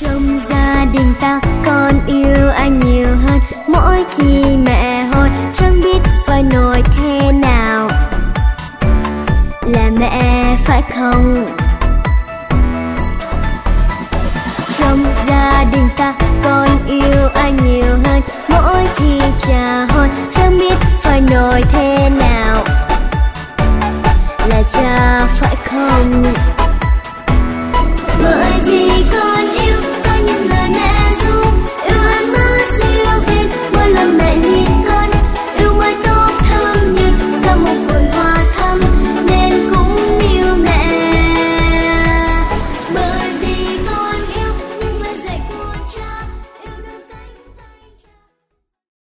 Trong gia đình ta con yêu anh nhiều hơn. Mỗi khi mẹ hỏi chẳng biết phải nói thế nào. Là mẹ phải không? Trong gia đình ta con yêu anh nhiều hơn. Mỗi khi cha hỏi chẳng biết phải nói thế nào. Là cha phải không?